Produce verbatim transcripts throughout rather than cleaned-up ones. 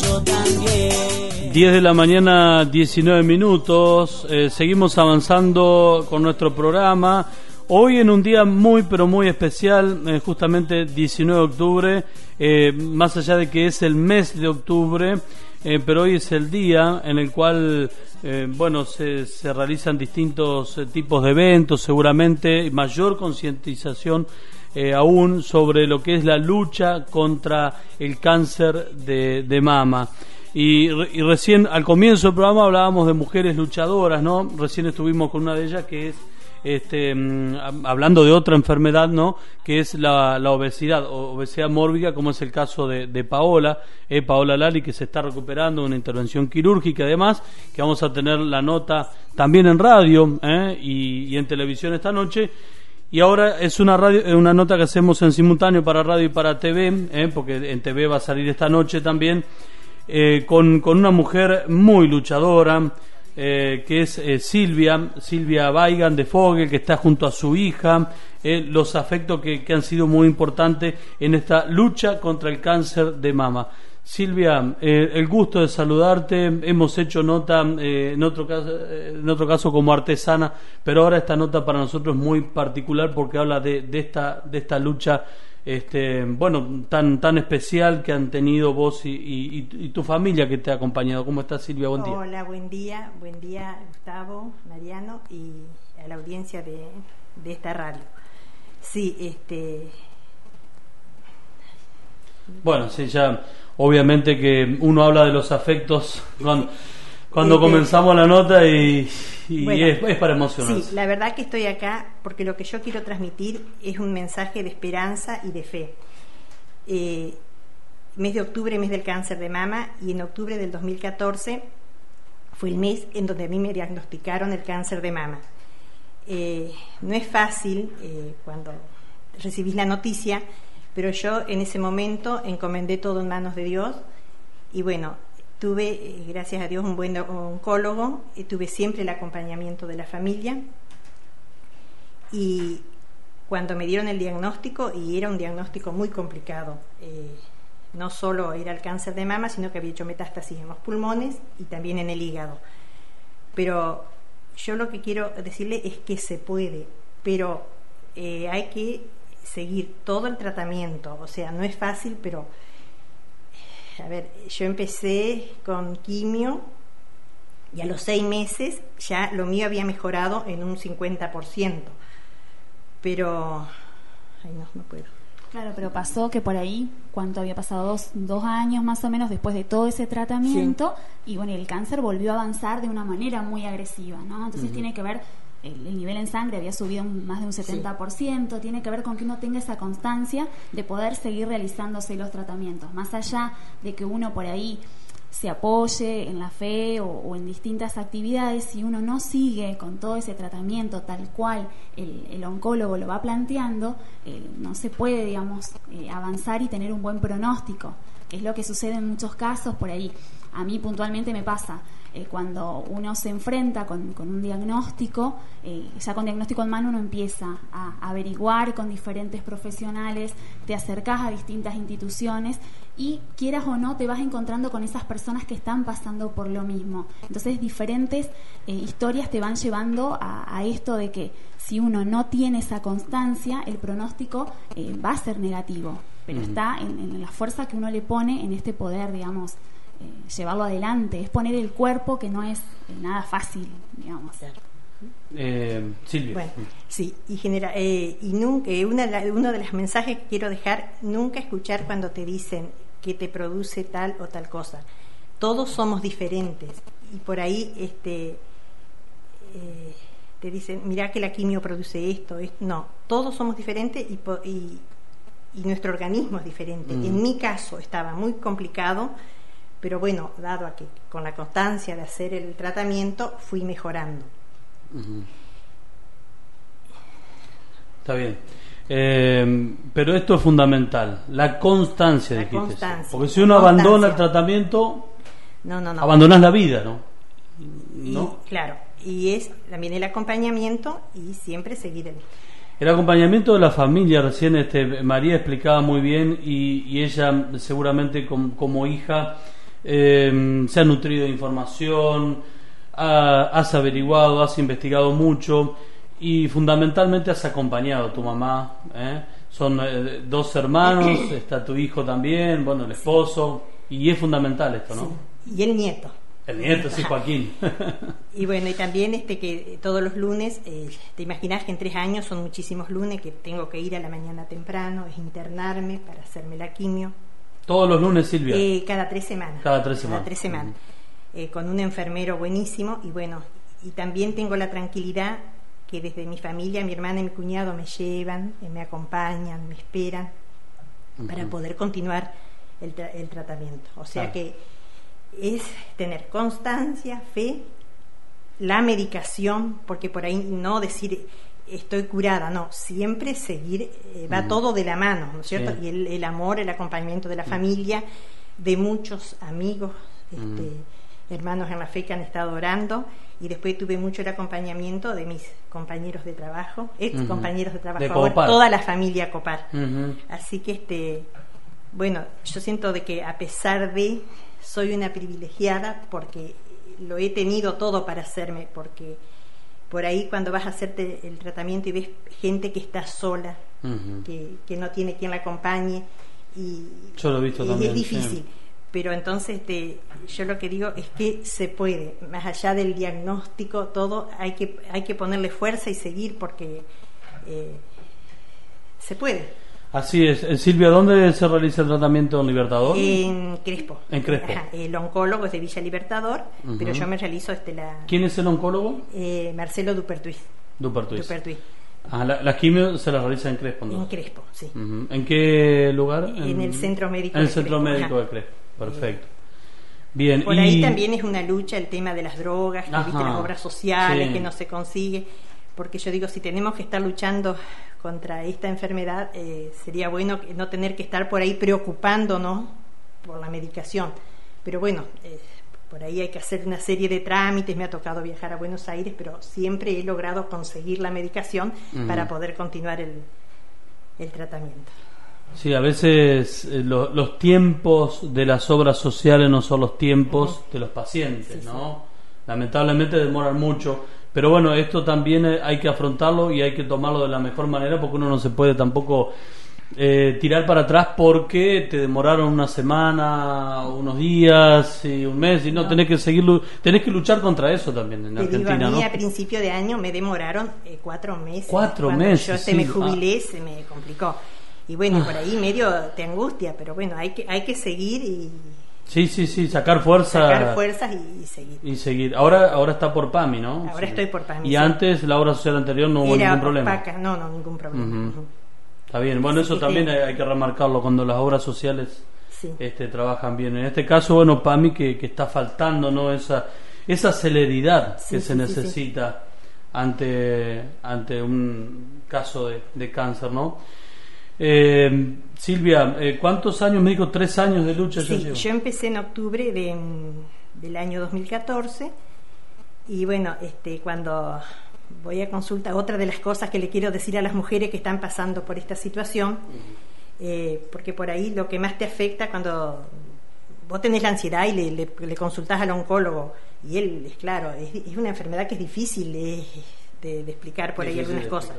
yo también. diez de la mañana, diecinueve minutos. Eh, seguimos avanzando con nuestro programa. Hoy en un día muy pero muy especial, eh, justamente diecinueve de octubre, eh, más allá de que es el mes de octubre, eh, pero hoy es el día en el cual eh, bueno se, se realizan distintos eh, tipos de eventos, seguramente mayor concientización eh, aún sobre lo que es la lucha contra el cáncer de, de mama. Y, y recién al comienzo del programa hablábamos de mujeres luchadoras, ¿no? Recién estuvimos con una de ellas que es Este, hablando de otra enfermedad, ¿no? Que es la, la obesidad, obesidad mórbida, como es el caso de, de Paola, eh, Paola Lali, que se está recuperando de una intervención quirúrgica, además, que vamos a tener la nota también en radio eh, y, y en televisión esta noche. Y ahora es una radio, una nota que hacemos en simultáneo para radio y para T V, eh, porque en T V va a salir esta noche también, eh, con, con una mujer muy luchadora, Eh, que es eh, Silvia, Silvia Weigand de Fogel, que está junto a su hija, eh, los afectos que, que han sido muy importantes en esta lucha contra el cáncer de mama. Silvia, eh, el gusto de saludarte. Hemos hecho nota eh, en otro caso, eh, en otro caso como artesana, pero ahora esta nota para nosotros es muy particular porque habla de, de esta de esta lucha este bueno tan tan especial que han tenido vos y, y, y tu familia que te ha acompañado. ¿Cómo estás, Silvia? Buen día. Hola, buen día, buen día, Gustavo, Mariano y a la audiencia de, de esta radio. Sí, este bueno, sí, ya obviamente que uno habla de los afectos cuando, cuando este, comenzamos la nota y, y bueno, es, es para emocionarse. Sí, la verdad que estoy acá porque lo que yo quiero transmitir es un mensaje de esperanza y de fe. Eh, mes de octubre, mes del cáncer de mama, y en octubre del dos mil catorce fue el mes en donde a mí me diagnosticaron el cáncer de mama. Eh, no es fácil eh, cuando recibís la noticia, pero yo en ese momento encomendé todo en manos de Dios y bueno, tuve, eh, gracias a Dios, un buen oncólogo, eh, tuve siempre el acompañamiento de la familia y cuando me dieron el diagnóstico, y era un diagnóstico muy complicado, eh, no solo era el cáncer de mama, sino que había hecho metástasis en los pulmones y también en el hígado. Pero yo lo que quiero decirle es que se puede, pero eh, hay que seguir todo el tratamiento. O sea, no es fácil, pero a ver, yo empecé con quimio y a los seis meses ya lo mío había mejorado en un cincuenta por ciento. Pero ay, no, no puedo. Claro, pero pasó que por ahí, ¿cuánto había pasado? Dos, dos años más o menos después de todo ese tratamiento, sí. Y bueno, el cáncer volvió a avanzar de una manera muy agresiva, ¿no? Entonces uh-huh. tiene que ver, el, el nivel en sangre había subido más de un setenta por ciento, sí. Tiene que ver con que uno tenga esa constancia de poder seguir realizándose los tratamientos, más allá de que uno por ahí se apoye en la fe o, o en distintas actividades. Si uno no sigue con todo ese tratamiento tal cual el, el oncólogo lo va planteando, eh, no se puede, digamos, eh, avanzar y tener un buen pronóstico, que es lo que sucede en muchos casos por ahí. A mí puntualmente me pasa, eh, cuando uno se enfrenta con, con un diagnóstico, eh, ya con diagnóstico en mano uno empieza a, a averiguar con diferentes profesionales, te acercás a distintas instituciones y quieras o no te vas encontrando con esas personas que están pasando por lo mismo. Entonces diferentes eh, historias te van llevando a, a esto de que si uno no tiene esa constancia, el pronóstico eh, va a ser negativo, pero uh-huh. está en, en la fuerza que uno le pone en este poder, digamos, eh, llevarlo adelante, es poner el cuerpo, que no es eh, nada fácil, digamos. Eh, Silvia. Bueno, sí, y, genera, eh, y nunca, eh, una, uno de los mensajes que quiero dejar, nunca escuchar cuando te dicen que te produce tal o tal cosa. Todos somos diferentes y por ahí este eh, te dicen, mirá que la quimio produce esto, esto. No, todos somos diferentes y, y, y nuestro organismo es diferente. Mm. En mi caso estaba muy complicado, pero bueno, dado a que con la constancia de hacer el tratamiento fui mejorando. Uh-huh. Está bien. Eh, pero esto es fundamental, la constancia, la dijiste. Constancia, porque si uno abandona el tratamiento, no, no, no. abandonas la vida, ¿no? ¿No? Y, claro, y es también el acompañamiento y siempre seguir el... El acompañamiento de la familia. Recién este, María explicaba muy bien y, y ella seguramente com, como hija eh, se ha nutrido de información, ha, has averiguado, has investigado mucho y fundamentalmente has acompañado a tu mamá, ¿eh? Son eh, dos hermanos, está tu hijo también, bueno, el esposo, y es fundamental esto, ¿no? Sí. Y el nieto. El nieto, sí, Joaquín. Y bueno, y también este que todos los lunes, eh, te imaginas que en tres años son muchísimos lunes que tengo que ir a la mañana temprano, es internarme para hacerme la quimio. Todos los lunes, Silvia. Eh, cada tres semanas. Cada tres semanas. Cada tres semanas. Uh-huh. Eh, con un enfermero buenísimo y bueno, y también tengo la tranquilidad que desde mi familia, mi hermana y mi cuñado me llevan, eh, me acompañan, me esperan uh-huh. para poder continuar el, tra- el tratamiento. O sea ah. que es tener constancia, fe, la medicación, porque por ahí no decir estoy curada, no, siempre seguir, eh, va uh-huh. todo de la mano, ¿no es cierto? Sí. Y el, el amor, el acompañamiento de la uh-huh. familia, de muchos amigos, este, uh-huh. hermanos en la fe que han estado orando, y después tuve mucho el acompañamiento de mis compañeros de trabajo, ex uh-huh. compañeros de trabajo, de ahora, toda la familia Copar. Uh-huh. Así que este, bueno, yo siento de que a pesar de, soy una privilegiada porque lo he tenido todo para hacerme, porque por ahí cuando vas a hacerte el tratamiento y ves gente que está sola, uh-huh. que, que no tiene quien la acompañe, y yo lo he visto y también, es difícil. Sí. Pero entonces te, yo lo que digo es que se puede, más allá del diagnóstico, todo hay que hay que ponerle fuerza y seguir porque eh, se puede. Así es. Silvia, ¿dónde se realiza el tratamiento en Libertador? En Crespo. En Crespo. Ajá, el oncólogo es de Villa Libertador, uh-huh. pero yo me realizo este la. ¿Quién es el oncólogo? Eh, Marcelo Dupertuis. Dupertuis. Dupertuis. Ah, la, la quimio se la realiza en Crespo, ¿no? En Crespo, sí. Uh-huh. ¿En qué lugar? En, en el Centro Médico en el de Centro Crespo. Médico Ajá. de Crespo. Perfecto. Bien. Por y... ahí también es una lucha el tema de las drogas, que, ¿viste? Las obras sociales, sí. que no se consigue. Porque yo digo, si tenemos que estar luchando contra esta enfermedad, eh, sería bueno no tener que estar por ahí preocupándonos por la medicación. Pero bueno, eh, por ahí hay que hacer una serie de trámites, me ha tocado viajar a Buenos Aires, pero siempre he logrado conseguir la medicación uh-huh. para poder continuar el, el tratamiento. Sí, a veces eh, lo, los tiempos de las obras sociales no son los tiempos uh-huh. de los pacientes, sí, ¿no? Sí. Lamentablemente demoran mucho, pero bueno, esto también hay que afrontarlo y hay que tomarlo de la mejor manera porque uno no se puede tampoco eh, tirar para atrás porque te demoraron una semana, unos días, y un mes, y no, no. tenés que seguirlo, tenés que luchar contra eso también en te Argentina, digo, a mí ¿no? a principio de año me demoraron eh, cuatro meses. Cuatro Cuando meses. Yo este sí. me jubilé, ah. se me complicó. Y bueno, por ahí medio te angustia, pero bueno, hay que hay que seguir y sí, sí, sí, sacar fuerza, sacar fuerzas y, y seguir. Y seguir. Ahora ahora está por PAMI, ¿no? Ahora sí. estoy por PAMI. Y sí. antes la obra social anterior no hubo Era ningún problema. Opaca. No, no, ningún problema. Uh-huh. Uh-huh. Está bien. Bueno, eso también sí. hay, hay que remarcarlo cuando las obras sociales sí. este trabajan bien. En este caso, bueno, PAMI que, que está faltando, ¿no? Esa esa celeridad sí, que sí, se sí, necesita sí. ante ante un caso de, de cáncer, ¿no? Eh, Silvia, eh, ¿cuántos años me dijo? ¿Tres años de lucha? Sí, yo, yo empecé en octubre de, del año dos mil catorce y bueno, este, cuando voy a consulta, otra de las cosas que le quiero decir a las mujeres que están pasando por esta situación, uh-huh. eh, porque por ahí lo que más te afecta cuando vos tenés la ansiedad y le, le, le consultás al oncólogo y él, es claro, es, es una enfermedad que es difícil de, de, de explicar por ahí algunas cosas.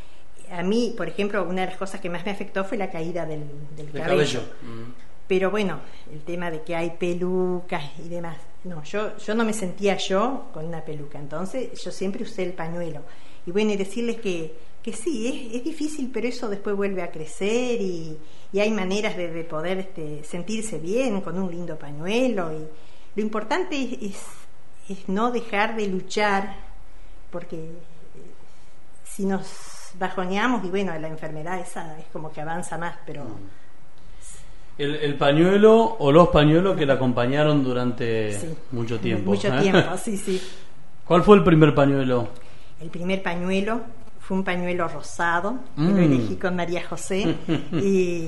A mí, por ejemplo, una de las cosas que más me afectó fue la caída del, del cabello. cabello. Mm. Pero bueno, el tema de que hay pelucas y demás. No, yo yo no me sentía yo con una peluca. Entonces, yo siempre usé el pañuelo. Y bueno, y decirles que, que sí, es, es difícil, pero eso después vuelve a crecer y, y hay maneras de, de poder este, sentirse bien con un lindo pañuelo. Y lo importante es, es, es no dejar de luchar, porque eh, si nos bajoneamos y bueno, la enfermedad esa es como que avanza más, pero el, el pañuelo o los pañuelos que la acompañaron durante sí. mucho tiempo mucho ¿eh? tiempo, sí, sí. ¿Cuál fue el primer pañuelo? El primer pañuelo fue un pañuelo rosado mm. que lo elegí con María José y,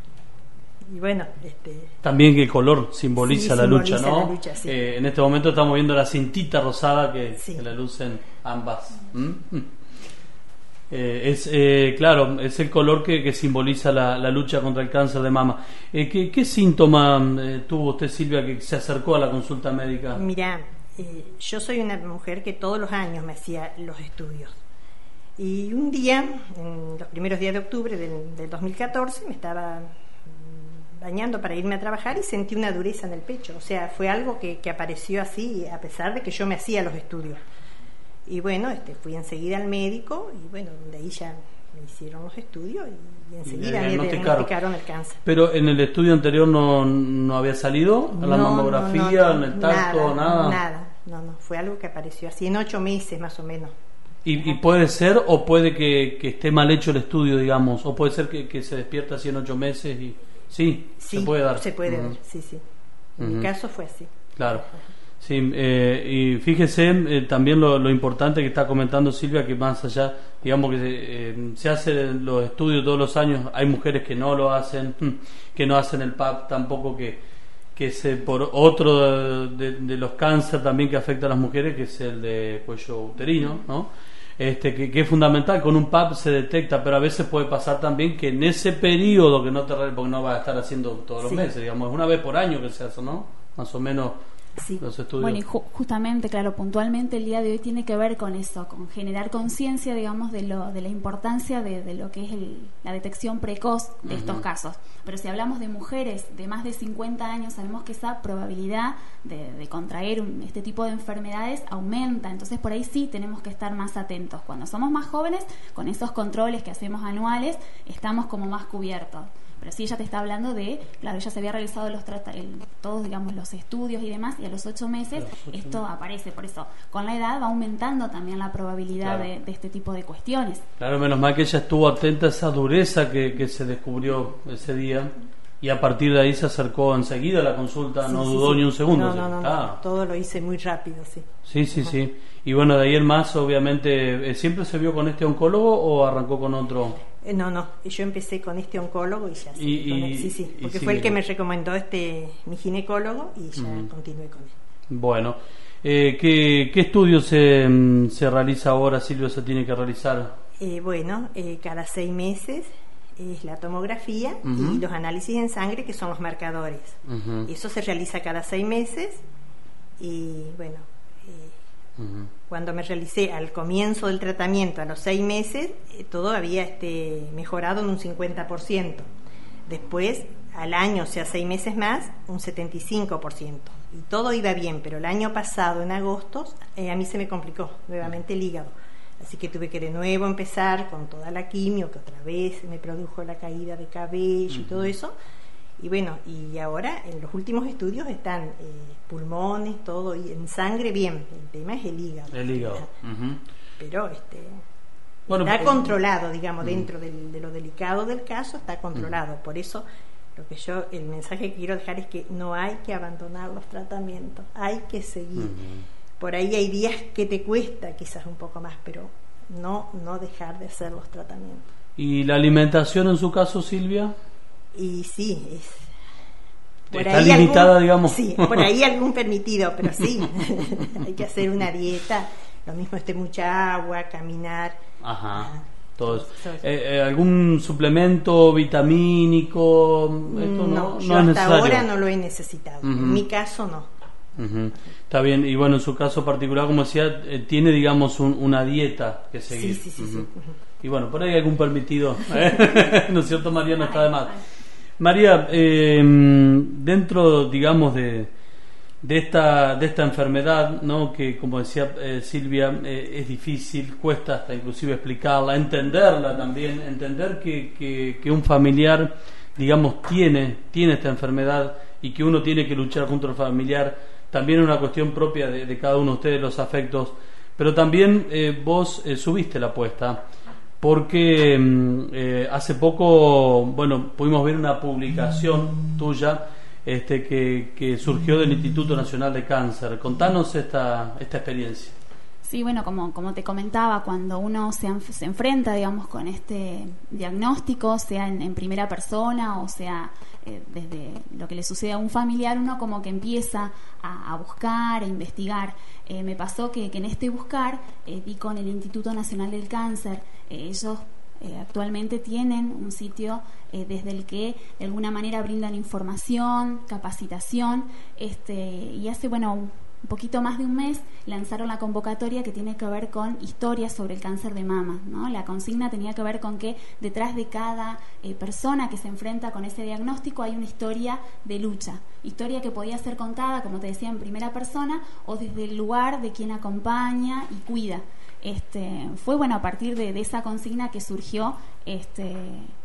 y bueno, este también que el color simboliza, sí, la, simboliza lucha, ¿no? la lucha, sí. eh, en este momento estamos viendo la cintita rosada que, sí. que la lucen ambas. ¿Mm? Eh, es eh, claro, es el color que, que simboliza la, la lucha contra el cáncer de mama. Eh, ¿qué, ¿Qué síntoma eh, tuvo usted, Silvia, que se acercó a la consulta médica? Mirá, eh, yo soy una mujer que todos los años me hacía los estudios. Y un día, en los primeros días de octubre del, del dos mil catorce, me estaba bañando para irme a trabajar y sentí una dureza en el pecho. O sea, fue algo que, que apareció así, a pesar de que yo me hacía los estudios. Y bueno, este, fui enseguida al médico y bueno, de ahí ya me hicieron los estudios y, y enseguida me diagnosticaron el cáncer. Pero en el estudio anterior no, no había salido, a la no, mamografía, no, no, en el tacto, nada, nada. Nada, no, no, fue algo que apareció así en ocho meses más o menos. Y, y puede ser o puede que, que esté mal hecho el estudio, digamos, o puede ser que, que se despierta así en ocho meses y sí, sí se puede dar. Se puede uh-huh. dar, sí, sí. En uh-huh. mi caso fue así. Claro. Sí, eh, y fíjese eh, también lo, lo importante que está comentando Silvia, que más allá, digamos que eh, se hacen los estudios todos los años, hay mujeres que no lo hacen, que no hacen el P A P tampoco, que que es eh, por otro de, de, de los cánceres también que afecta a las mujeres, que es el de cuello uterino, ¿no? Este, que, que es fundamental, con un P A P se detecta, pero a veces puede pasar también que en ese periodo que no te, porque no vas a estar haciendo todos los sí. meses, digamos, es una vez por año que se hace, ¿no? Más o menos. Sí. Los estudios. Bueno, y ju- justamente, claro, puntualmente el día de hoy tiene que ver con eso, con generar conciencia, digamos, de lo de la importancia de, de lo que es el, la detección precoz de uh-huh. estos casos. Pero si hablamos de mujeres de más de cincuenta años, sabemos que esa probabilidad de, de contraer un, este tipo de enfermedades aumenta. Entonces, por ahí sí tenemos que estar más atentos. Cuando somos más jóvenes, con esos controles que hacemos anuales, estamos como más cubiertos. Pero sí, ella te está hablando de, claro, ella se había realizado los trata, el, todos, digamos, los estudios y demás, y a los ocho meses ocho esto meses. aparece. Por eso, con la edad va aumentando también la probabilidad claro. de, de este tipo de cuestiones. Claro, menos mal que ella estuvo atenta a esa dureza que, que se descubrió ese día, y a partir de ahí se acercó enseguida a la consulta, sí, no sí, dudó sí. ni un segundo. No, no, no, claro. no, todo lo hice muy rápido, sí. Sí, sí, uh-huh. sí. Y bueno, de ahí en más, obviamente, ¿siempre se vio con este oncólogo o arrancó con otro? Eh, no, no, yo empecé con este oncólogo y ya y, y, sí, sí, porque sí, fue el que sí. me recomendó este mi ginecólogo y ya uh-huh. continué con él. Bueno, eh, ¿qué, ¿qué estudio se, se realiza ahora, Silvia, se tiene que realizar? Eh, bueno, eh, cada seis meses es la tomografía uh-huh. y los análisis en sangre, que son los marcadores. Uh-huh. Eso se realiza cada seis meses y bueno, eh, uh-huh. cuando me realicé al comienzo del tratamiento, a los seis meses, eh, todo había este, mejorado en un cincuenta por ciento. Después, al año, o sea, seis meses más, un setenta y cinco por ciento. Y todo iba bien, pero el año pasado, en agosto, eh, a mí se me complicó nuevamente el hígado. Así que tuve que de nuevo empezar con toda la quimio, que otra vez me produjo la caída de cabello uh-huh. y todo eso. Y bueno, y ahora en los últimos estudios están eh, pulmones, todo, y en sangre bien. El tema es el hígado. El hígado. Uh-huh. Pero este bueno, está pues, controlado, digamos, uh-huh. dentro del, de lo delicado del caso, está controlado. Uh-huh. Por eso, lo que yo, el mensaje que quiero dejar es que no hay que abandonar los tratamientos, hay que seguir. Uh-huh. Por ahí hay días que te cuesta quizás un poco más, pero no, no dejar de hacer los tratamientos. ¿Y la alimentación en su caso, Silvia? Y sí, es por está ahí limitada, algún, digamos. Sí, por ahí algún permitido, pero sí, hay que hacer una dieta, lo mismo este mucha agua, caminar. Ajá. Ah, todo eso. Eh, eh, ¿Algún suplemento vitamínico? Esto no, no, yo no es hasta necesario. Ahora no lo he necesitado. Uh-huh. En mi caso no. Uh-huh. Está bien, y bueno, en su caso particular, como decía, eh, tiene, digamos, un, una dieta que seguir. Sí, sí, sí. Uh-huh. sí. Uh-huh. Y bueno, por ahí hay algún permitido. ¿eh? ¿No es cierto, María? No está de más. María, eh, dentro, digamos, de, de esta de esta enfermedad, ¿no? Que, como decía eh, Silvia, eh, es difícil, cuesta hasta inclusive explicarla, entenderla también, entender que, que, que un familiar, digamos, tiene, tiene esta enfermedad y que uno tiene que luchar contra el familiar, también es una cuestión propia de, de cada uno de ustedes, los afectos, pero también eh, vos eh, subiste la apuesta. Porque eh, hace poco, bueno, pudimos ver una publicación tuya este, que, que surgió del Instituto Nacional de Cáncer. Contanos esta, esta experiencia. Sí, bueno, como, como te comentaba, cuando uno se, se enfrenta, digamos, con este diagnóstico, sea en, en primera persona o sea eh, desde lo que le sucede a un familiar, uno como que empieza a, a buscar, a investigar. Eh, me pasó que, que en este buscar eh, di con el Instituto Nacional del Cáncer. Eh, ellos eh, actualmente tienen un sitio eh, desde el que de alguna manera brindan información, capacitación, este, y hace, bueno, un un poquito más de un mes lanzaron la convocatoria que tiene que ver con historias sobre el cáncer de mama, ¿no? La consigna tenía que ver con que detrás de cada eh, persona que se enfrenta con ese diagnóstico hay una historia de lucha, historia que podía ser contada, como te decía, en primera persona o desde el lugar de quien acompaña y cuida. Este, fue bueno a partir de, de esa consigna que surgió este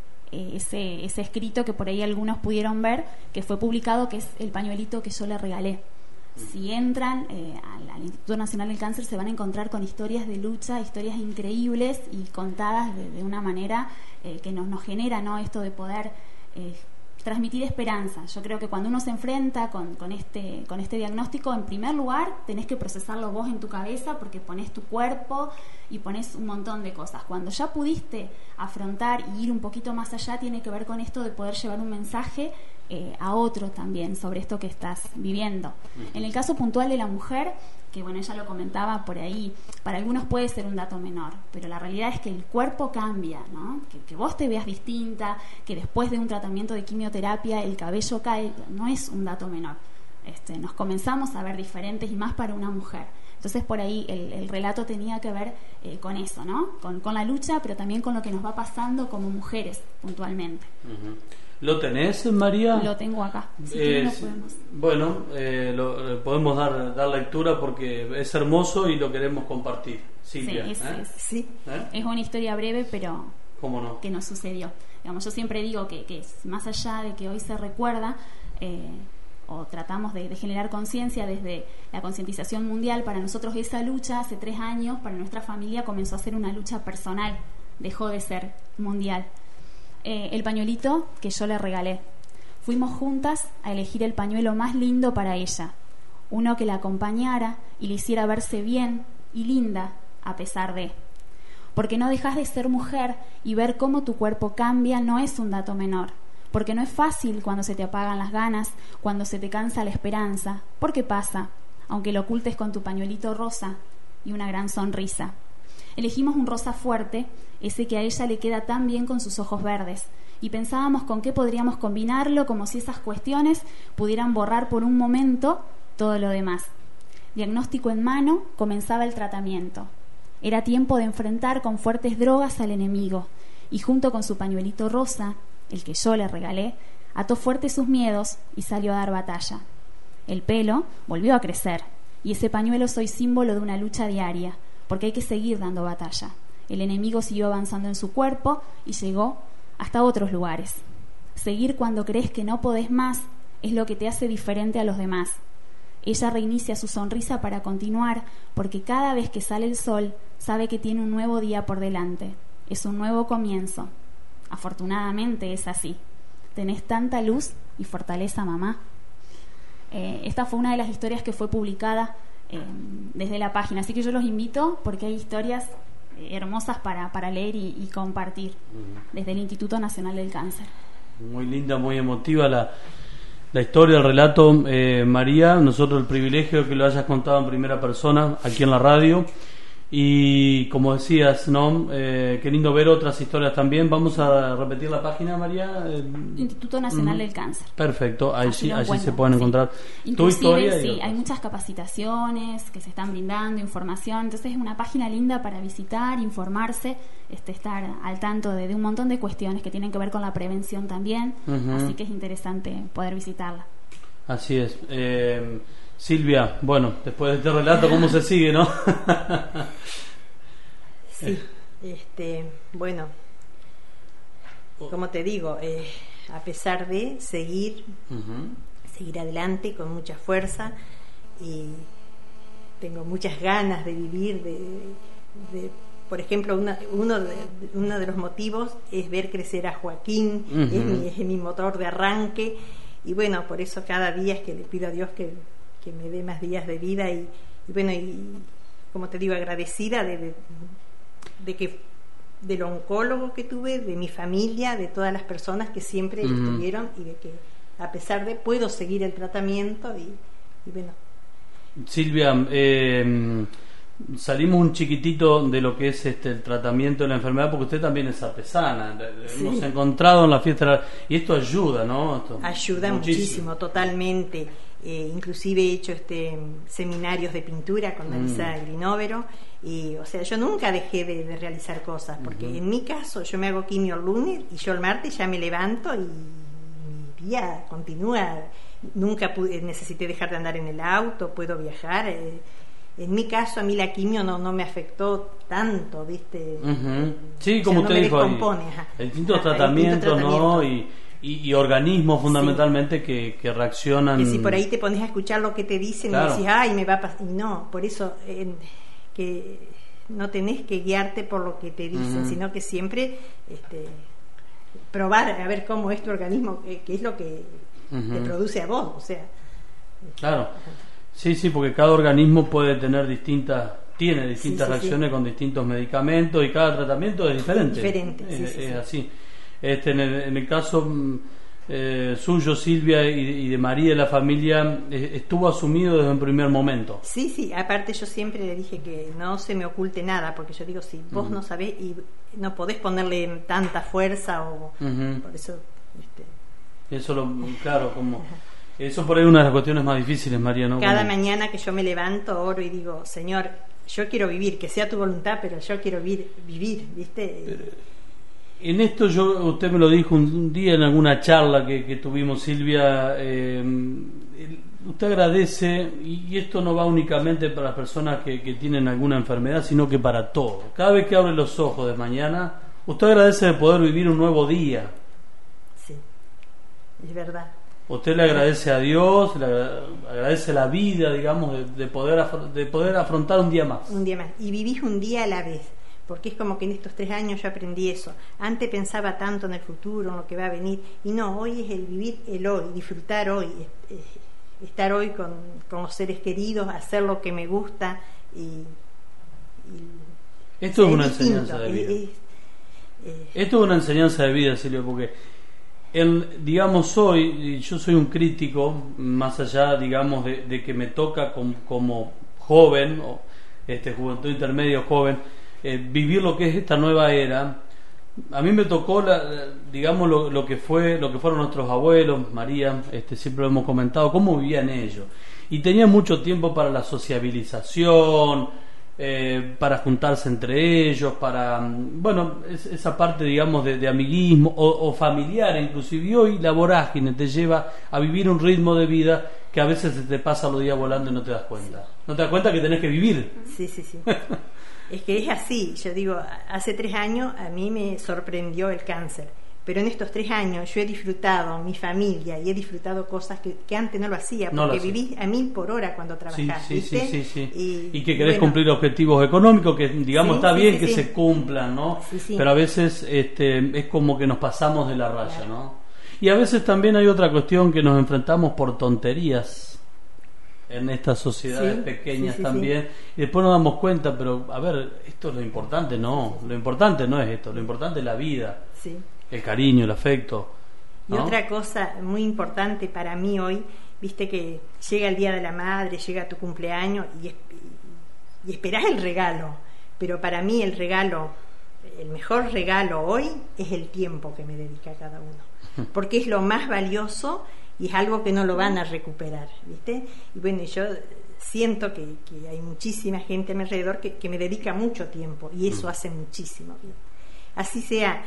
ese, ese escrito que por ahí algunos pudieron ver, que fue publicado, que es el pañuelito que yo le regalé. Si entran eh, al, al Instituto Nacional del Cáncer se van a encontrar con historias de lucha, historias increíbles y contadas de, de una manera eh, que nos, nos genera, ¿no?, esto de poder eh, transmitir esperanza. Yo creo que cuando uno se enfrenta con, con, este, con este diagnóstico, en primer lugar tenés que procesarlo vos en tu cabeza porque ponés tu cuerpo y ponés un montón de cosas. Cuando ya pudiste afrontar y ir un poquito más allá, tiene que ver con esto de poder llevar un mensaje Eh, a otro también sobre esto que estás viviendo. Uh-huh. En el caso puntual de la mujer, que bueno, ella lo comentaba por ahí, para algunos puede ser un dato menor, pero la realidad es que el cuerpo cambia, ¿no? Que, que vos te veas distinta, que después de un tratamiento de quimioterapia el cabello cae, no es un dato menor. Este, nos comenzamos a ver diferentes y más para una mujer. Entonces por ahí el, el relato tenía que ver eh, con eso, ¿no? Con, con la lucha, pero también con lo que nos va pasando como mujeres puntualmente. Uh-huh. ¿Lo tenés, María? Lo tengo acá. Si eh, no podemos. Bueno, eh, lo, lo podemos dar, dar lectura porque es hermoso y lo queremos compartir. Silvia, sí, es, ¿eh? es, sí. ¿Eh? es una historia breve, pero ¿Cómo no? que nos sucedió. Digamos, yo siempre digo que, que más allá de que hoy se recuerda eh, o tratamos de, de generar conciencia desde la concientización mundial, para nosotros esa lucha hace tres años, para nuestra familia comenzó a ser una lucha personal, dejó de ser mundial. Eh, el pañuelito que yo le regalé. Fuimos juntas a elegir el pañuelo más lindo para ella, uno que la acompañara y le hiciera verse bien y linda a pesar de. Porque no dejas de ser mujer y ver cómo tu cuerpo cambia no es un dato menor. Porque no es fácil cuando se te apagan las ganas, cuando se te cansa la esperanza. Porque pasa, aunque lo ocultes con tu pañuelito rosa y una gran sonrisa. Elegimos un rosa fuerte, ese que a ella le queda tan bien con sus ojos verdes, y pensábamos con qué podríamos combinarlo, como si esas cuestiones pudieran borrar por un momento todo lo demás. Diagnóstico en mano, comenzaba el tratamiento. Era tiempo de enfrentar con fuertes drogas al enemigo, y junto con su pañuelito rosa, el que yo le regalé, ató fuerte sus miedos y salió a dar batalla. El pelo volvió a crecer, y ese pañuelo es hoy símbolo de una lucha diaria, porque hay que seguir dando batalla. El enemigo siguió avanzando en su cuerpo y llegó hasta otros lugares. Seguir cuando crees que no podés más es lo que te hace diferente a los demás. Ella reinicia su sonrisa para continuar, porque cada vez que sale el sol sabe que tiene un nuevo día por delante. Es un nuevo comienzo. Afortunadamente es así. Tenés tanta luz y fortaleza, mamá. Eh, esta fue una de las historias que fue publicada Eh, desde la página, así que yo los invito porque hay historias eh, hermosas para, para leer y, y compartir uh-huh. desde el Instituto Nacional del Cáncer. Muy linda, muy emotiva la, la historia, el relato, eh, María. Nosotros el privilegio de que lo hayas contado en primera persona aquí en la radio. Y como decías, ¿no? Eh, qué lindo ver otras historias también. Vamos a repetir la página, María. Instituto Nacional mm. del Cáncer. Perfecto, ahí sí, allí se pueden sí. encontrar Inclusive, tu historia. Sí, y hay muchas capacitaciones que se están brindando, información. Entonces es una página linda para visitar, informarse, este, estar al tanto de, de un montón de cuestiones que tienen que ver con la prevención también. Uh-huh. Así que es interesante poder visitarla. Así es. Eh, Silvia, bueno, después de este relato, ¿cómo se sigue, no? Sí, este, bueno, como te digo, eh, a pesar de seguir, uh-huh. seguir adelante con mucha fuerza, y tengo muchas ganas de vivir, de, de por ejemplo, una, uno, de, uno de los motivos es ver crecer a Joaquín, uh-huh. es, mi, es mi motor de arranque, y bueno, por eso cada día es que le pido a Dios que que me dé más días de vida y, y bueno y, como te digo, agradecida de, de, de que del oncólogo que tuve, de mi familia, de todas las personas que siempre Mm. estuvieron, y de que a pesar de puedo seguir el tratamiento y, y bueno. Silvia, eh, salimos un chiquitito de lo que es este el tratamiento de la enfermedad, porque usted también es artesana. Sí. Hemos encontrado en la fiesta de la- y esto ayuda, ¿no? Esto, Ayuda muchísimo, totalmente. Eh, inclusive he hecho este seminarios de pintura con Marisa Mm. Grinóvero, y o sea, yo nunca dejé de, de realizar cosas, porque Ujú. en mi caso yo me hago quimio el lunes y yo el martes ya me levanto y mi día continúa. Nunca pude, necesité dejar de andar en el auto, puedo viajar. eh, en mi caso a mí la quimio no, no me afectó tanto, ¿viste? Ujú. Sí, O sea, como no usted me dijo, hay descompone, ajá. distintos Ajá, hay tratamientos, distintos ¿no? tratamientos. Y, y, y organismos fundamentalmente que, que reaccionan. Que si por ahí te pones a escuchar lo que te dicen Claro. y decís, ay, me va a pasar. Y no, por eso eh, que no tenés que guiarte por lo que te dicen, Ujú. sino que siempre este, probar a ver cómo es tu organismo, qué, qué es lo que Ujú. te produce a vos. O sea, Claro. Sí, sí, porque cada organismo puede tener distintas, tiene distintas Sí, sí, reacciones sí. con distintos medicamentos y cada tratamiento es diferente. Diferente, sí, es, sí, es sí. así. Este, en, el, en el caso mm, eh, suyo, Silvia, y, y de María y la familia, eh, estuvo asumido desde un primer momento. sí, sí, aparte yo siempre le dije que no se me oculte nada, porque yo digo, si vos Ujú. no sabés y no podés ponerle tanta fuerza, o Ujú. por eso... Este, Eso, lo, claro, como eso por ahí es una de las cuestiones más difíciles, María, ¿no? Cada Como- mañana que yo me levanto, oro y digo, Señor, yo quiero vivir, que sea tu voluntad, pero yo quiero vivir, vivir, ¿viste? En esto yo, usted me lo dijo un, un día en alguna charla que, que tuvimos, Silvia, eh, el- usted agradece, y, y esto no va únicamente para las personas que, que tienen alguna enfermedad, sino que para todos. Cada vez que abre los ojos de mañana, usted agradece de poder vivir un nuevo día. Sí, es verdad. Usted le agradece a Dios, le agra- agradece la vida, digamos, de, de poder afr- de poder afrontar un día más. Un día más. Y vivís un día a la vez, porque es como que en estos tres años yo aprendí eso. Antes pensaba tanto en el futuro, en lo que va a venir, y no, hoy es el vivir el hoy, disfrutar hoy, es- es- estar hoy con, con los seres queridos, hacer lo que me gusta, y... y Esto es una distinto, enseñanza de es- vida. es- eh, Esto es una enseñanza de vida, Silvia, porque el, digamos hoy, y yo soy un crítico, más allá, digamos, de, de que me toca com- como joven, o este juventud intermedio joven, eh, vivir lo que es esta nueva era. A mí me tocó, la, la- digamos, lo, lo que fue, lo que fueron nuestros abuelos, María, este, siempre lo hemos comentado, cómo vivían ellos. Y tenían mucho tiempo para la sociabilización, eh, para juntarse entre ellos, para, mm, bueno, es- esa parte, digamos, de, de amiguismo o, o familiar, inclusive. Y hoy la vorágine te lleva a vivir un ritmo de vida que a veces se te pasa los días volando y no te das cuenta. No te das cuenta que tenés que vivir. Sí, sí, sí. Es que es así. Yo digo, hace tres años a mí me sorprendió el cáncer, pero en estos tres años yo he disfrutado mi familia y he disfrutado cosas que, que antes no lo hacía, porque No lo hacía. viví a mil por hora cuando Sí, trabajás, sí, sí, ¿viste? sí, sí. Y, Y, que querés bueno, cumplir objetivos económicos que, digamos, Sí, está sí, bien sí, que sí. se cumplan, ¿no? Sí, sí. Pero a veces este, es como que nos pasamos de la raya, Claro. ¿no? Y a veces también hay otra cuestión que nos enfrentamos por tonterías en estas sociedades Sí, pequeñas sí, sí, también, y después nos damos cuenta, pero a ver, esto es lo importante, no, lo importante no es esto, lo importante es la vida, Sí. el cariño, el afecto. Y ¿no? otra cosa muy importante para mí hoy, viste que llega el Día de la Madre, llega tu cumpleaños y, es- y esperás el regalo, pero para mí el regalo, el mejor regalo hoy es el tiempo que me dedica cada uno, porque es lo más valioso y es algo que no lo van a recuperar, ¿viste? Y bueno, yo siento que, que hay muchísima gente a mi alrededor que, que me dedica mucho tiempo y eso Mm. hace muchísimo bien. Así sea,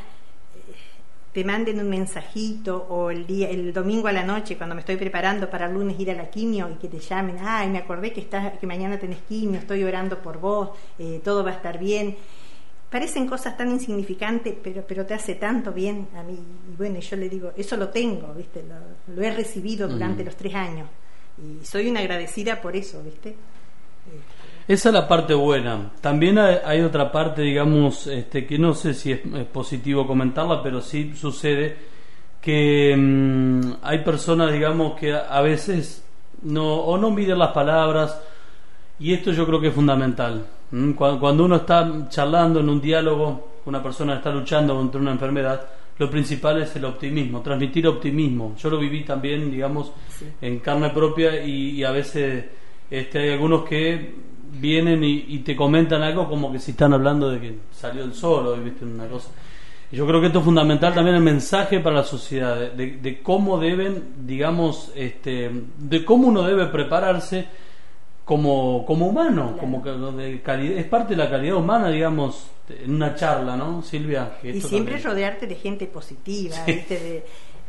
te manden un mensajito o el día el domingo a la noche cuando me estoy preparando para el lunes ir a la quimio y que te llamen, ay, me acordé que estás que mañana tenés quimio, estoy orando por vos, eh, todo va a estar bien. Parecen cosas tan insignificantes, pero pero te hace tanto bien a mí. Y bueno, yo le digo, eso lo tengo, ¿viste? Lo, lo he recibido durante Mm. los tres años y soy una agradecida por eso, ¿viste? Esa es la parte buena. También hay, hay otra parte, digamos, este, que no sé si es, es positivo comentarla, pero sí sucede que mmm, hay personas, digamos, que a, a veces no o no miden las palabras Y esto yo creo que es fundamental. ¿Mm? Cuando, cuando uno está charlando en un diálogo, una persona está luchando contra una enfermedad, lo principal es el optimismo, transmitir optimismo. Yo lo viví también, digamos, sí. en carne propia y, y a veces este, hay algunos que vienen y, y te comentan algo como que si están hablando de que salió el sol o viste una cosa. Y yo creo que esto es fundamental también, el mensaje para la sociedad de, de, de cómo deben, digamos, este, de cómo uno debe prepararse como como humano, claro. como de calidad, es parte de la calidad humana, digamos, en una charla, ¿no, Silvia? Que y siempre también... rodearte de gente positiva, sí. ¿viste? De...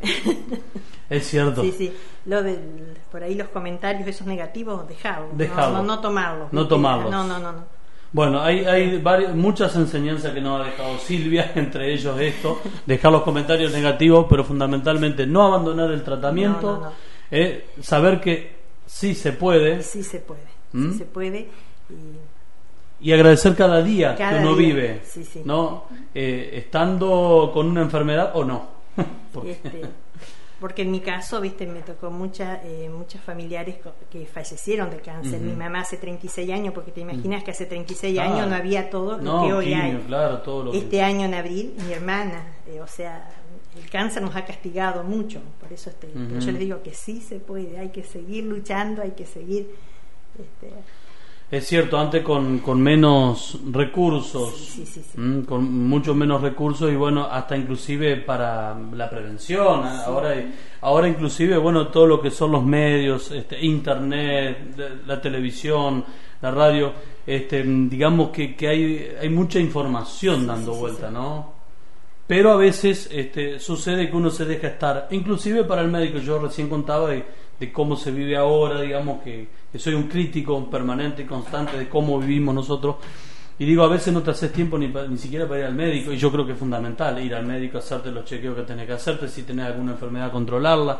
es cierto. Sí, sí. Lo de, por ahí los comentarios esos negativos, dejarlos, dejarlo. no, no, no tomarlos. No tomarlos. No, no, no, no. Bueno, hay, hay varias, muchas enseñanzas que nos ha dejado Silvia, entre ellos esto, dejar los comentarios negativos, pero fundamentalmente no abandonar el tratamiento, no, no, no. Eh, saber que sí se puede. Sí se puede, ¿Mm? sí se puede. Y... y agradecer cada día cada que uno día. vive, sí, sí. ¿no? Eh, estando con una enfermedad o no. porque... Este, porque en mi caso, viste, me tocó mucha, eh, muchos familiares que fallecieron de cáncer. Uh-huh. Mi mamá hace treinta y seis años, porque te imaginas que hace treinta y seis ah, años no había todo lo no, que hoy quimio, hay. Claro, todo lo este que... año en abril, mi hermana, eh, o sea, el cáncer nos ha castigado mucho, por eso este, uh-huh. yo les digo que sí se puede, hay que seguir luchando, hay que seguir... Este, es cierto, antes con, con menos recursos, sí, sí, sí, sí. ¿m? con mucho menos recursos y bueno, hasta inclusive para la prevención, sí. ahora ahora inclusive, bueno, todo lo que son los medios, este, internet, la televisión, la radio, este, digamos que, que hay, hay mucha información sí, dando sí, vuelta, sí, sí. ¿no? Pero a veces este, sucede que uno se deja estar, inclusive para el médico. Yo recién contaba de, de cómo se vive ahora, digamos que, que soy un crítico permanente y constante de cómo vivimos nosotros, y digo, a veces no te haces tiempo ni, ni siquiera para ir al médico, y yo creo que es fundamental ir al médico, hacerte los chequeos que tenés que hacerte, si tenés alguna enfermedad, controlarla.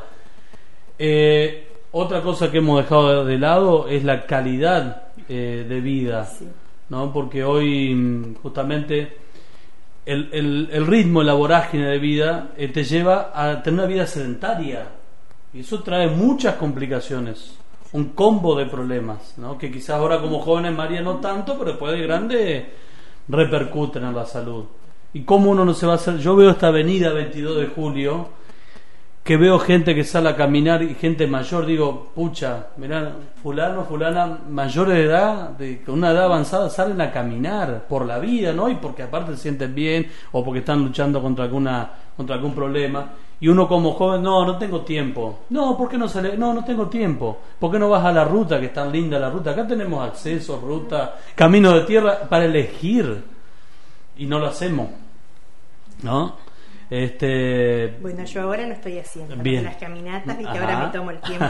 Eh, otra cosa que hemos dejado de lado es la calidad eh, de vida, sí. ¿no? Porque hoy justamente el, el, el ritmo, la vorágine de vida eh, te lleva a tener una vida sedentaria, y eso trae muchas complicaciones, un combo de problemas, ¿no? Que quizás ahora como jóvenes, María, no tanto, pero después de grande repercuten en la salud. ¿Y cómo uno no se va a hacer? Yo veo esta avenida veintidós de julio, que veo gente que sale a caminar y gente mayor, digo, pucha, mirá, fulano, fulana, mayores de edad, de, con una edad avanzada, salen a caminar por la vida, ¿no? Y porque aparte se sienten bien, o porque están luchando contra alguna, contra algún problema. Y uno como joven, no, no tengo tiempo. No, ¿por qué no sale? No, no tengo tiempo. ¿Por qué no vas a la ruta, que es tan linda la ruta? Acá tenemos acceso, ruta, camino de tierra para elegir. Y no lo hacemos, ¿no? Este... Bueno, yo ahora lo estoy haciendo. Bien. Las caminatas, y que ahora me tomo el tiempo.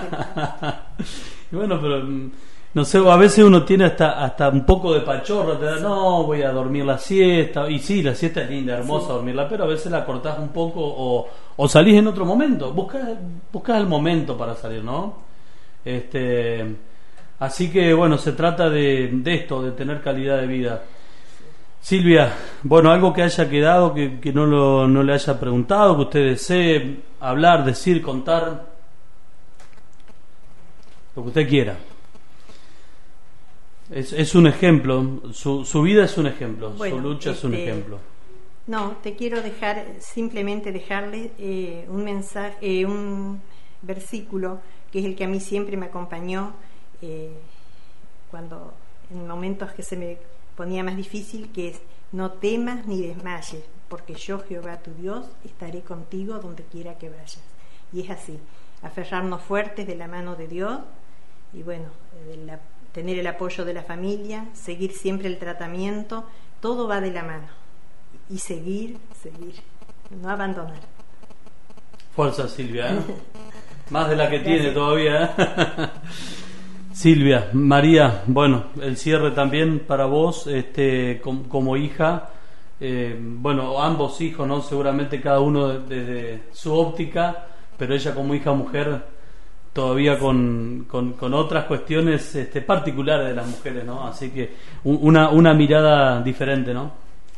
Y bueno, pero... no sé, a veces uno tiene hasta hasta un poco de pachorra, te da, sí. no, voy a dormir la siesta, y sí, la siesta es linda, hermosa, sí. dormirla, pero a veces la cortás un poco o, o salís en otro momento, buscás, buscás el momento para salir, ¿no? Este, así que bueno, se trata de, de esto, de tener calidad de vida. Silvia, bueno, algo que haya quedado, que, que no, lo, no le haya preguntado, que usted desee hablar, decir, contar, lo que usted quiera. Es, es un ejemplo, su, su vida es un ejemplo, bueno, su lucha este, es un ejemplo. No, te quiero dejar, simplemente dejarle eh, un mensaje, eh, un versículo que es el que a mí siempre me acompañó eh, cuando en momentos que se me ponía más difícil, que es: no temas ni desmayes, porque yo, Jehová tu Dios, estaré contigo donde quiera que vayas. Y es así, aferrarnos fuertes de la mano de Dios y bueno, de la tener el apoyo de la familia, seguir siempre el tratamiento, todo va de la mano. Y seguir, seguir, no abandonar. Fuerza, Silvia, ¿eh? Más de la que Gracias. Tiene todavía, ¿eh? Silvia, María, bueno, el cierre también para vos, este, como, como hija, eh, bueno, ambos hijos, ¿no? Seguramente cada uno desde su óptica, pero ella como hija mujer, todavía con, con, con otras cuestiones este, particulares de las mujeres, ¿no? Así que un, una, una mirada diferente, ¿no?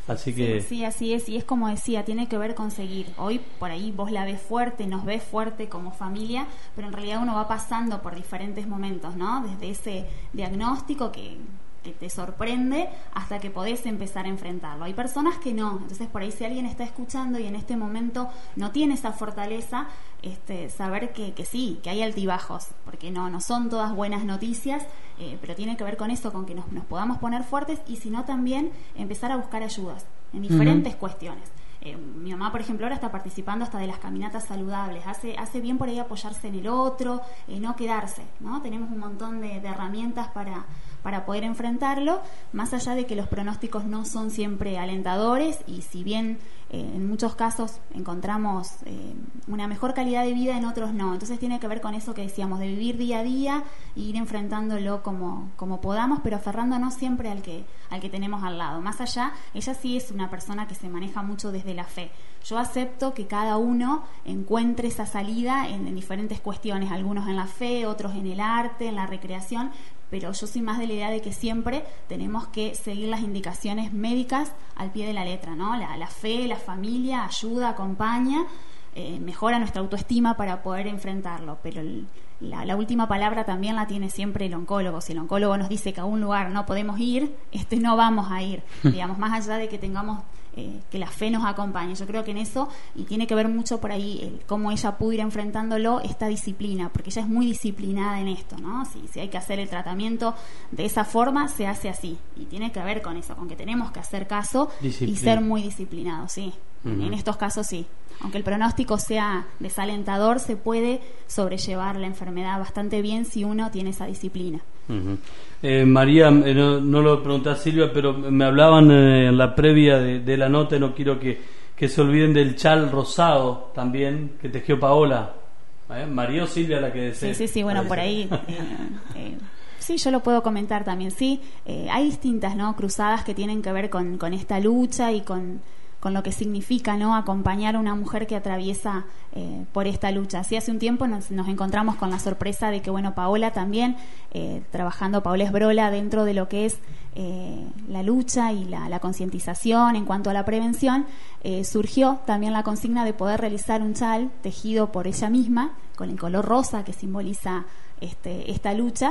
Así sí, que... Sí, así es, y es como decía, tiene que ver con seguir. Hoy por ahí vos la ves fuerte, nos ves fuerte como familia, pero en realidad uno va pasando por diferentes momentos, ¿no? Desde ese diagnóstico que... que te sorprende hasta que podés empezar a enfrentarlo. Hay personas que no, entonces por ahí si alguien está escuchando y en este momento no tiene esa fortaleza, este, saber que, que sí, que hay altibajos, porque no, no son todas buenas noticias, eh, pero tiene que ver con eso, con que nos, nos podamos poner fuertes y si no también empezar a buscar ayudas en diferentes uh-huh. cuestiones. Eh, mi mamá, por ejemplo, ahora está participando hasta de las caminatas saludables. Hace, hace bien por ahí apoyarse en el otro, eh, no quedarse, ¿no? Tenemos un montón de, de herramientas para, para poder enfrentarlo, más allá de que los pronósticos no son siempre alentadores y si bien eh, en muchos casos encontramos eh, una mejor calidad de vida, en otros no. Entonces tiene que ver con eso que decíamos, de vivir día a día e ir enfrentándolo como, como podamos, pero aferrándonos siempre al que, al que tenemos al lado. Más allá, ella sí es una persona que se maneja mucho desde la fe. Yo acepto que cada uno encuentre esa salida en, en diferentes cuestiones, algunos en la fe, otros en el arte, en la recreación, pero yo soy más de la idea de que siempre tenemos que seguir las indicaciones médicas al pie de la letra, ¿no? La, la fe, la familia ayuda, acompaña, eh, mejora nuestra autoestima para poder enfrentarlo, pero el, la, la última palabra también la tiene siempre el oncólogo. Si el oncólogo nos dice que a un lugar no podemos ir, este no vamos a ir, digamos, más allá de que tengamos Eh, que la fe nos acompañe. Yo creo que en eso, y tiene que ver mucho por ahí el, cómo ella pudo ir enfrentándolo, esta disciplina, porque ella es muy disciplinada en esto, ¿no? Si, si hay que hacer el tratamiento de esa forma, se hace así, y tiene que ver con eso, con que tenemos que hacer caso Disciplina. Y ser muy disciplinados, sí. Uh-huh. En estos casos sí. Aunque el pronóstico sea desalentador, se puede sobrellevar la enfermedad bastante bien si uno tiene esa disciplina. Uh-huh. eh, María, eh, no, no lo pregunté a Silvia, pero me hablaban eh, en la previa de, de la nota, no quiero que, que se olviden del chal rosado también que tejió Paola. ¿Eh? María o Silvia la que desee. Sí, sí, sí, bueno, por ahí... Eh, eh, sí, yo lo puedo comentar también, sí. Eh, hay distintas, ¿no?, cruzadas que tienen que ver con, con esta lucha y con... con lo que significa, ¿no?, acompañar a una mujer que atraviesa eh, por esta lucha. Así hace un tiempo nos, nos encontramos con la sorpresa de que, bueno, Paola también, eh, trabajando, Paola Esbrola, dentro de lo que es eh, la lucha y la, la concientización en cuanto a la prevención, eh, surgió también la consigna de poder realizar un chal tejido por ella misma, con el color rosa que simboliza este, esta lucha,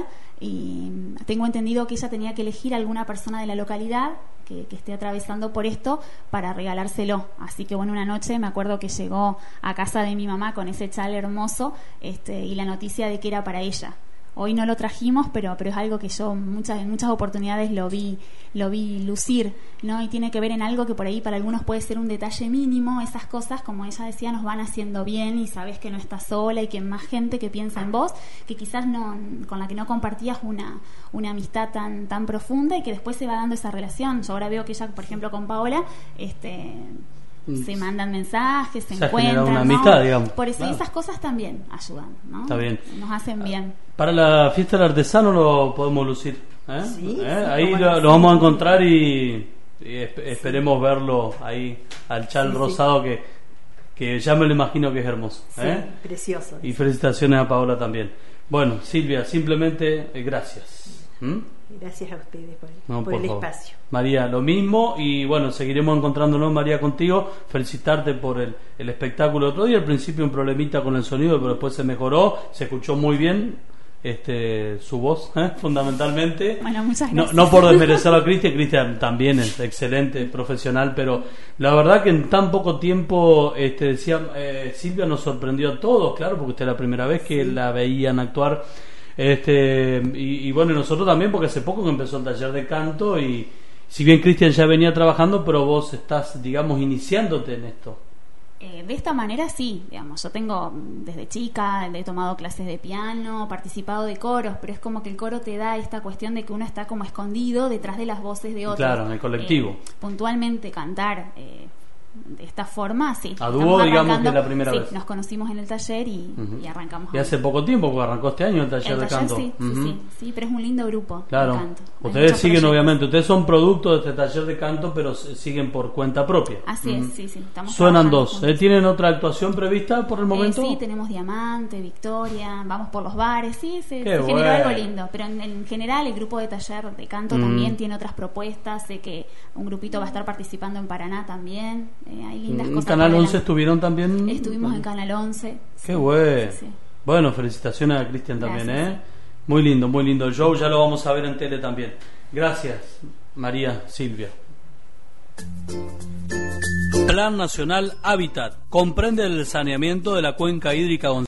y tengo entendido que ella tenía que elegir a alguna persona de la localidad que, que esté atravesando por esto para regalárselo. Así que bueno, una noche me acuerdo que llegó a casa de mi mamá con ese chal hermoso, este, y la noticia de que era para ella. Hoy no lo trajimos, pero pero es algo que yo muchas en muchas oportunidades lo vi lo vi lucir, ¿no? Y tiene que ver en algo que por ahí para algunos puede ser un detalle mínimo. Esas cosas, como ella decía, nos van haciendo bien y sabes que no estás sola y que hay más gente que piensa en vos, que quizás no, con la que no compartías una una amistad tan tan profunda y que después se va dando esa relación. Yo ahora veo que ella, por ejemplo, con Paola, este se mandan mensajes, se, se encuentran, una amistad, ¿no? Digamos. Por eso, claro. Esas cosas también ayudan, ¿no? Está bien. Nos hacen bien. Para la fiesta del artesano lo podemos lucir, ¿eh? Sí, ¿Eh? sí, ahí lo, lo vamos a encontrar y, y esp- esperemos sí. verlo ahí al chal sí, rosado sí. que que ya me lo imagino que es hermoso, ¿eh? Sí, precioso. Y felicitaciones a Paola también. Bueno, Silvia, simplemente eh, gracias. ¿Mm? Gracias a ustedes por, no, por, por el favor. espacio. María, lo mismo, y bueno, seguiremos encontrándonos, María, contigo. Felicitarte por el, el espectáculo otro día. Al principio un problemita con el sonido, pero después se mejoró, se escuchó muy bien este su voz, ¿eh? Fundamentalmente. Bueno, muchas gracias. No, no por desmerecer a Cristian, Cristian también es excelente profesional, pero la verdad que en tan poco tiempo, este decía, eh, Silvia nos sorprendió a todos, claro, porque usted es la primera vez que sí. la veían actuar. Este y, y bueno, nosotros también, porque hace poco que empezó el taller de canto, y si bien Cristian ya venía trabajando, pero vos estás, digamos, iniciándote en esto. Eh, de esta manera sí, digamos, yo tengo desde chica, he tomado clases de piano, participado de coros, pero es como que el coro te da esta cuestión de que uno está como escondido detrás de las voces de otros. Claro, en el colectivo. Eh, puntualmente cantar, eh, de esta forma, sí. A dúo, digamos que es la primera sí, vez. nos conocimos en el taller y, Uh-huh. y arrancamos. Y hace poco tiempo, porque arrancó este año el taller, el de taller, canto. sí, Uh-huh. sí, sí, sí, pero es un lindo grupo Claro. de canto. Hay Ustedes muchos siguen, proyectos. obviamente, ustedes son producto de este taller de canto, pero s- siguen por cuenta propia. Así Uh-huh. es, sí, sí. Estamos Suenan trabajando dos. juntos. ¿Eh? ¿Tienen otra actuación prevista por el Eh, momento? sí, tenemos Diamante, Victoria, vamos por los bares, sí, se, Qué se generó bueno. algo lindo. Pero en, en general el grupo de taller de canto Mm. también tiene otras propuestas. Sé que un grupito va a estar participando en Paraná también. Eh, hay lindas ¿En cosas. Canal por once delante. estuvieron también? Estuvimos en Canal once. Qué sí, bueno. sí, sí. Bueno, felicitaciones a Cristian también, Gracias. ¿eh? Muy lindo, muy lindo el show. Ya lo vamos a ver en tele también. Gracias, María Silvia. Plan Nacional Hábitat comprende el saneamiento de la cuenca hídrica